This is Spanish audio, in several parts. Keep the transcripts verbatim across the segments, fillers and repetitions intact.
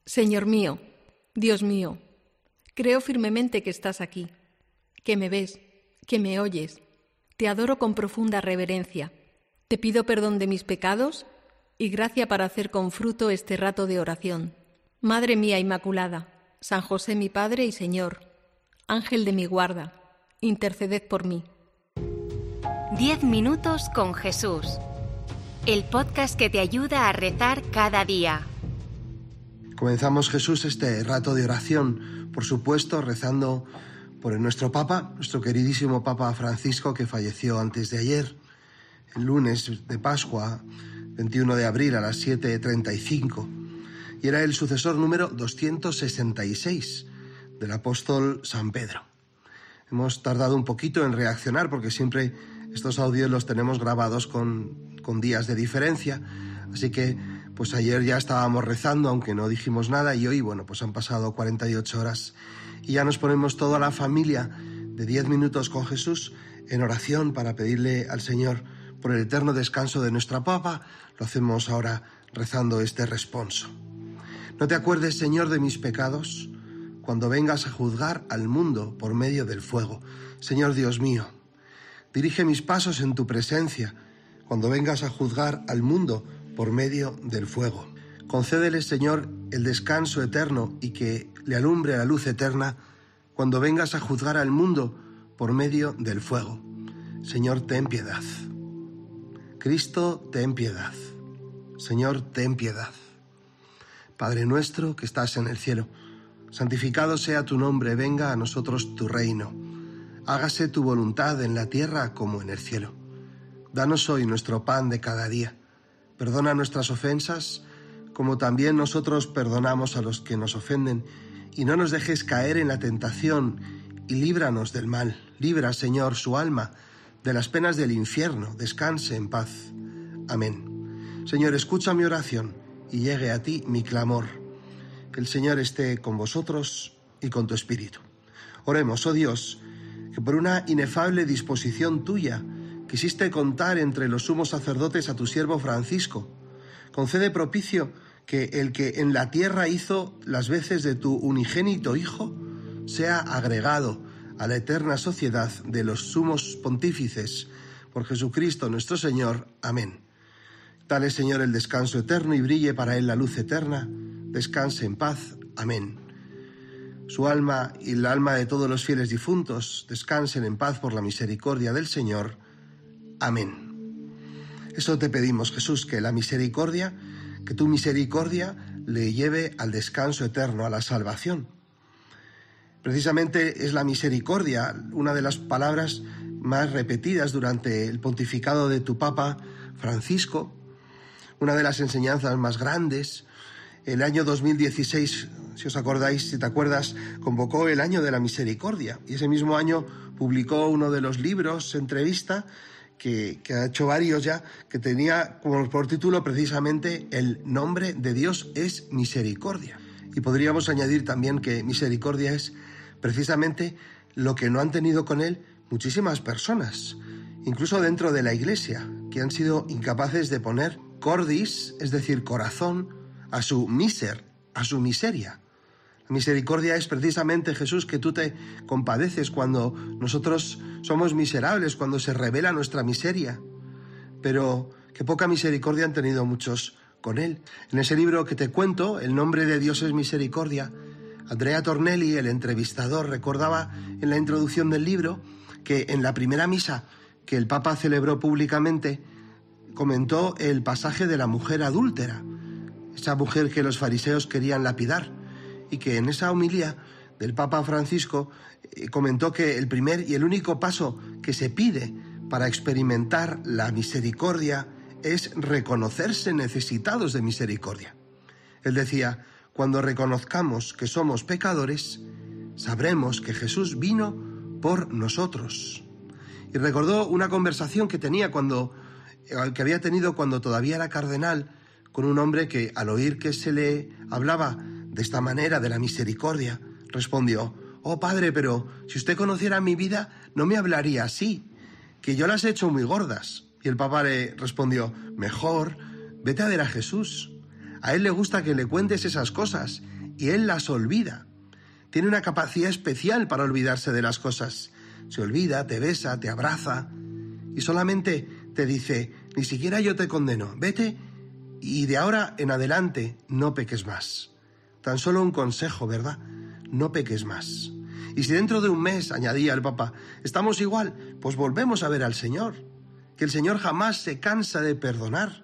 Señor mío, Dios mío, creo firmemente que estás aquí, que me ves, que me oyes. Te adoro con profunda reverencia. Te pido perdón de mis pecados y gracia para hacer con fruto este rato de oración. Madre mía Inmaculada, San José mi Padre y Señor, Ángel de mi guarda, interceded por mí. Diez minutos con Jesús. El podcast que te ayuda a rezar cada día. Comenzamos, Jesús, este rato de oración, por supuesto, rezando por nuestro Papa, nuestro queridísimo Papa Francisco, que falleció antes de ayer, el lunes de Pascua, veintiuno de abril a las siete treinta y cinco, y era el sucesor número doscientos sesenta y seis del apóstol San Pedro. Hemos tardado un poquito en reaccionar porque siempre estos audios los tenemos grabados con, con días de diferencia, así que pues ayer ya estábamos rezando, aunque no dijimos nada, y hoy, bueno, pues han pasado cuarenta y ocho horas y ya nos ponemos toda la familia de diez minutos con Jesús en oración para pedirle al Señor por el eterno descanso de nuestra Papa. Lo hacemos ahora rezando este responso. No te acuerdes, Señor, de mis pecados cuando vengas a juzgar al mundo por medio del fuego. Señor Dios mío, dirige mis pasos en tu presencia cuando vengas a juzgar al mundo por medio del fuego. Concédele, Señor, el descanso eterno y que le alumbre la luz eterna cuando vengas a juzgar al mundo por medio del fuego. Señor, ten piedad. Cristo, ten piedad. Señor, ten piedad. Padre nuestro que estás en el cielo, santificado sea tu nombre, venga a nosotros tu reino. Hágase tu voluntad en la tierra como en el cielo. Danos hoy nuestro pan de cada día. Perdona nuestras ofensas, como también nosotros perdonamos a los que nos ofenden, y no nos dejes caer en la tentación, y líbranos del mal. Libra, Señor, su alma de las penas del infierno. Descanse en paz. Amén. Señor, escucha mi oración, y llegue a ti mi clamor. Que el Señor esté con vosotros y con tu espíritu. Oremos, oh Dios, que por una inefable disposición tuya quisiste contar entre los sumos sacerdotes a tu siervo Francisco. Concede propicio que el que en la tierra hizo las veces de tu unigénito Hijo sea agregado a la eterna sociedad de los sumos pontífices. Por Jesucristo nuestro Señor. Amén. Dale, Señor, el descanso eterno y brille para él la luz eterna. Descanse en paz. Amén. Su alma y el alma de todos los fieles difuntos descansen en paz por la misericordia del Señor. Amén. Eso te pedimos, Jesús, que la misericordia, que tu misericordia le lleve al descanso eterno, a la salvación. Precisamente es la misericordia una de las palabras más repetidas durante el pontificado de tu Papa Francisco, una de las enseñanzas más grandes. El año dos mil dieciséis, si os acordáis, si te acuerdas, convocó el año de la misericordia, y ese mismo año publicó uno de los libros, entrevista, Que, que ha hecho varios ya, que tenía como por título precisamente El nombre de Dios es misericordia. Y podríamos añadir también que misericordia es precisamente lo que no han tenido con él muchísimas personas, incluso dentro de la Iglesia, que han sido incapaces de poner cordis, es decir, corazón, a su miser, a su miseria. La misericordia es precisamente, Jesús, que tú te compadeces cuando nosotros somos miserables, cuando se revela nuestra miseria. Pero qué poca misericordia han tenido muchos con él. En ese libro que te cuento, El nombre de Dios es misericordia, Andrea Tornelli, el entrevistador, recordaba en la introducción del libro que en la primera misa que el Papa celebró públicamente comentó el pasaje de la mujer adúltera, esa mujer que los fariseos querían lapidar, y que en esa homilía del Papa Francisco eh, comentó que el primer y el único paso que se pide para experimentar la misericordia es reconocerse necesitados de misericordia. Él decía, cuando reconozcamos que somos pecadores, sabremos que Jesús vino por nosotros. Y recordó una conversación que tenía cuando, que había tenido cuando todavía era cardenal, con un hombre que, al oír que se le hablaba de esta manera de la misericordia, respondió, «Oh, padre, pero si usted conociera mi vida, no me hablaría así, que yo las he hecho muy gordas». Y el Papa le respondió, «Mejor, vete a ver a Jesús. A él le gusta que le cuentes esas cosas y Él las olvida. Tiene una capacidad especial para olvidarse de las cosas. Se olvida, te besa, te abraza y solamente te dice, ni siquiera yo te condeno, vete y de ahora en adelante no peques más. Tan solo un consejo, ¿verdad? No peques más. Y si dentro de un mes, añadía el Papa, estamos igual, pues volvemos a ver al Señor. Que el Señor jamás se cansa de perdonar.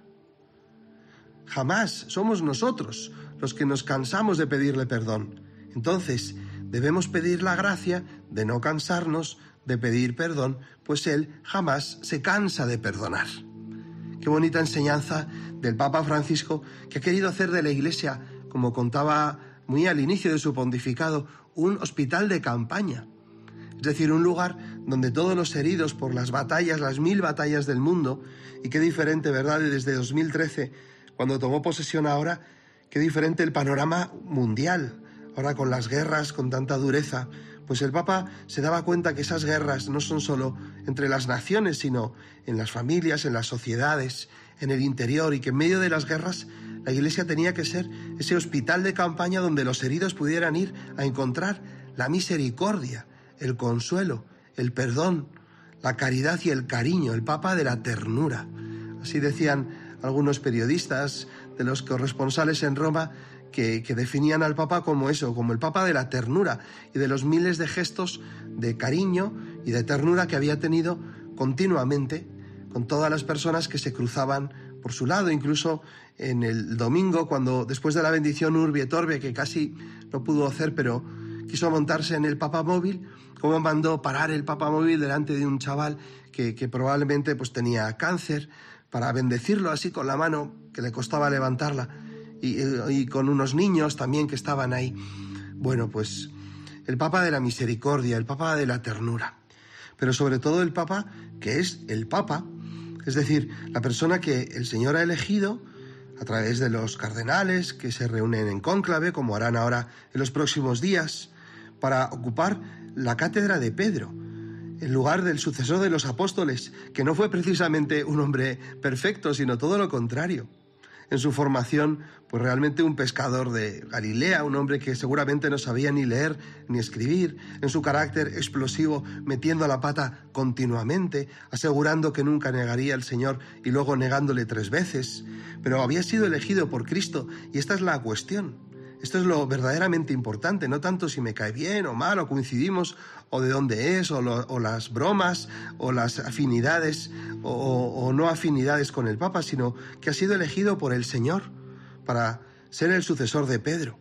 Jamás somos nosotros los que nos cansamos de pedirle perdón. Entonces, debemos pedir la gracia de no cansarnos de pedir perdón, pues Él jamás se cansa de perdonar. Qué bonita enseñanza del Papa Francisco, que ha querido hacer de la Iglesia, como contaba muy al inicio de su pontificado, un hospital de campaña. Es decir, un lugar donde todos los heridos por las batallas, las mil batallas del mundo, y qué diferente, ¿verdad?, desde dos mil trece, cuando tomó posesión ahora, qué diferente el panorama mundial, ahora con las guerras, con tanta dureza. Pues el Papa se daba cuenta que esas guerras no son solo entre las naciones, sino en las familias, en las sociedades, en el interior, y que en medio de las guerras la Iglesia tenía que ser ese hospital de campaña donde los heridos pudieran ir a encontrar la misericordia, el consuelo, el perdón, la caridad y el cariño, el Papa de la ternura. Así decían algunos periodistas de los corresponsales en Roma, que, que definían al Papa como eso, como el Papa de la ternura y de los miles de gestos de cariño y de ternura que había tenido continuamente con todas las personas que se cruzaban por su lado. Incluso en el domingo, cuando después de la bendición Urbi et Orbi, que casi no pudo hacer, pero quiso montarse en el papamóvil, como mandó parar el papamóvil delante de un chaval que, que probablemente pues tenía cáncer, para bendecirlo así con la mano, que le costaba levantarla, y, y con unos niños también que estaban ahí. Bueno, pues el Papa de la misericordia, el Papa de la ternura, pero sobre todo el Papa que es el Papa, es decir, la persona que el Señor ha elegido a través de los cardenales que se reúnen en cónclave, como harán ahora en los próximos días, para ocupar la cátedra de Pedro, el lugar del sucesor de los apóstoles, que no fue precisamente un hombre perfecto, sino todo lo contrario. En su formación, pues realmente un pescador de Galilea, un hombre que seguramente no sabía ni leer ni escribir, en su carácter explosivo, metiendo la pata continuamente, asegurando que nunca negaría al Señor y luego negándole tres veces. Pero había sido elegido por Cristo, y esta es la cuestión. Esto es lo verdaderamente importante, no tanto si me cae bien o mal, o coincidimos, o de dónde es, o, lo, o las bromas, o las afinidades, o, o no afinidades con el Papa, sino que ha sido elegido por el Señor para ser el sucesor de Pedro.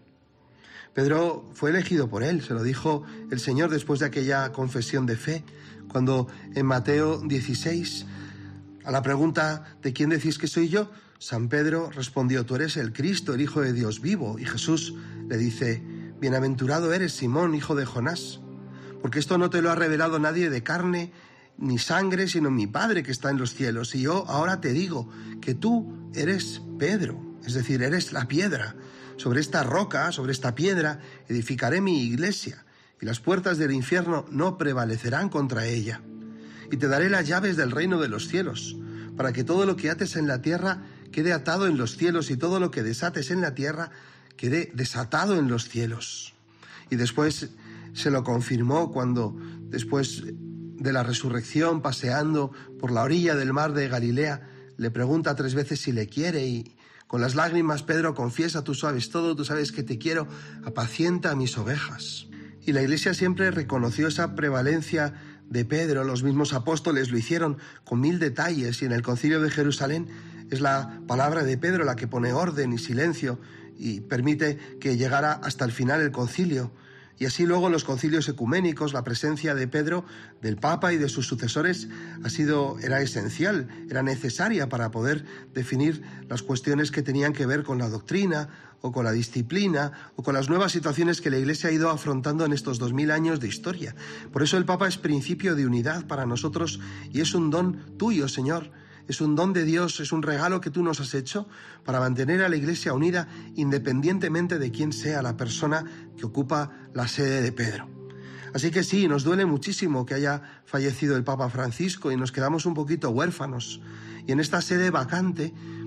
Pedro fue elegido por él, se lo dijo el Señor después de aquella confesión de fe, cuando en Mateo dieciséis, a la pregunta ¿de quién decís que soy yo?, San Pedro respondió, tú eres el Cristo, el Hijo de Dios vivo. Y Jesús le dice, bienaventurado eres, Simón, hijo de Jonás, porque esto no te lo ha revelado nadie de carne ni sangre, sino mi Padre que está en los cielos. Y yo ahora te digo que tú eres Pedro, es decir, eres la piedra. Sobre esta roca, sobre esta piedra, edificaré mi iglesia, y las puertas del infierno no prevalecerán contra ella. Y te daré las llaves del reino de los cielos, para que todo lo que ates en la tierra quede atado en los cielos, y todo lo que desates en la tierra quede desatado en los cielos. Y después se lo confirmó cuando, después de la resurrección, paseando por la orilla del mar de Galilea, le pregunta tres veces si le quiere, y con las lágrimas Pedro confiesa, tú sabes todo, tú sabes que te quiero, apacienta a mis ovejas. Y la Iglesia siempre reconoció esa prevalencia de Pedro, los mismos apóstoles lo hicieron con mil detalles, y en el Concilio de Jerusalén es la palabra de Pedro la que pone orden y silencio y permite que llegara hasta el final el concilio. Y así luego los concilios ecuménicos, la presencia de Pedro, del Papa y de sus sucesores ha sido, era esencial, era necesaria para poder definir las cuestiones que tenían que ver con la doctrina o con la disciplina o con las nuevas situaciones que la Iglesia ha ido afrontando en estos dos mil años de historia. Por eso el Papa es principio de unidad para nosotros y es un don tuyo, Señor. Es un don de Dios, es un regalo que tú nos has hecho para mantener a la Iglesia unida independientemente de quién sea la persona que ocupa la sede de Pedro. Así que sí, nos duele muchísimo que haya fallecido el Papa Francisco y nos quedamos un poquito huérfanos. Y en esta sede vacante,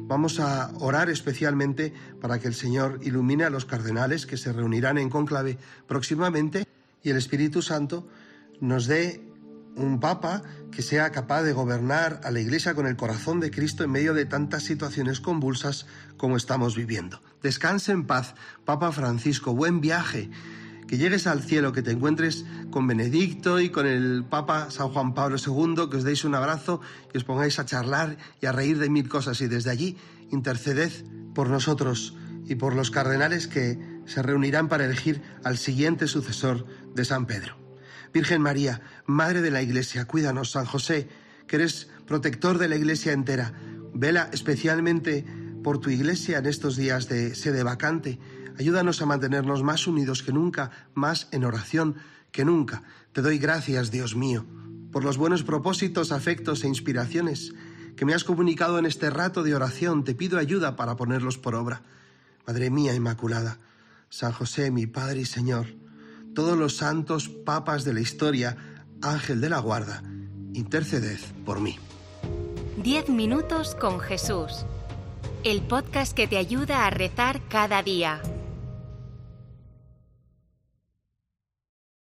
Vamos a orar especialmente para que el Señor ilumine a los cardenales que se reunirán en cónclave próximamente y el Espíritu Santo nos dé un Papa que sea capaz de gobernar a la Iglesia con el corazón de Cristo en medio de tantas situaciones convulsas como estamos viviendo. Descanse en paz, Papa Francisco, buen viaje, que llegues al cielo, que te encuentres con Benedicto y con el Papa San Juan Pablo segundo, que os deis un abrazo y os pongáis a charlar y a reír de mil cosas, y desde allí interceded por nosotros y por los cardenales que se reunirán para elegir al siguiente sucesor de San Pedro. Virgen María, Madre de la Iglesia, cuídanos. San José, que eres protector de la Iglesia entera, vela especialmente por tu Iglesia en estos días de sede vacante. Ayúdanos a mantenernos más unidos que nunca, más en oración que nunca. Te doy gracias, Dios mío, por los buenos propósitos, afectos e inspiraciones que me has comunicado en este rato de oración. Te pido ayuda para ponerlos por obra. Madre mía Inmaculada, San José, mi Padre y Señor, todos los santos papas de la historia, Ángel de la Guarda, interceded por mí. Diez minutos con Jesús. El podcast que te ayuda a rezar cada día.